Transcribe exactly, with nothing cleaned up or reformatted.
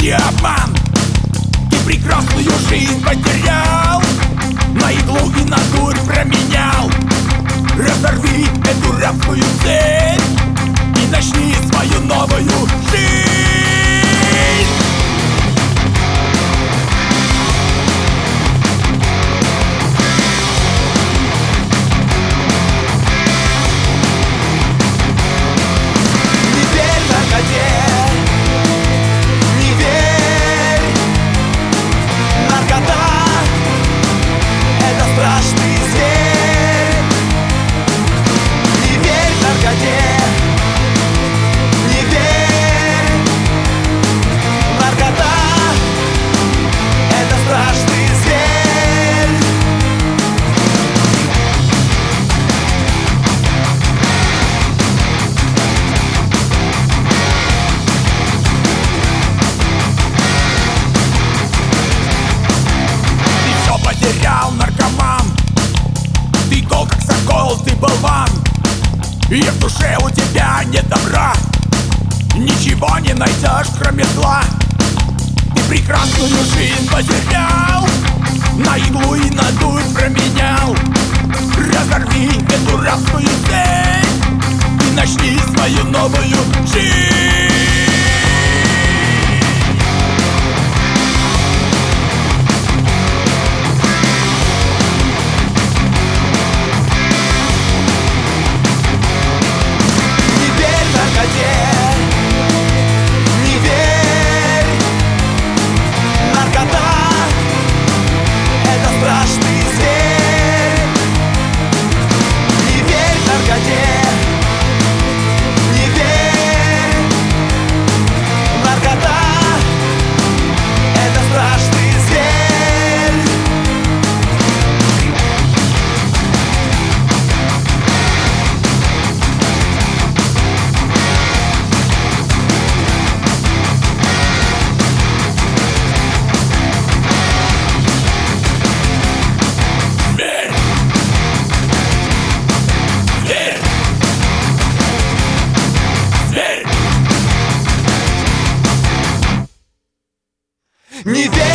и обман. Ты прекрасную жизнь потерял, на иглу и на дурь променял. Разорви эту рабскую цель и начни свою новую жизнь. Наркоман, ты гол как сокол, ты болван, и в душе у тебя нет добра. Ничего не найдешь, кроме зла. Ты прекрасную жизнь потерял, на иглу и на дурь променял. Разорви эту рабскую цель и начни свою новую жизнь. Не верь!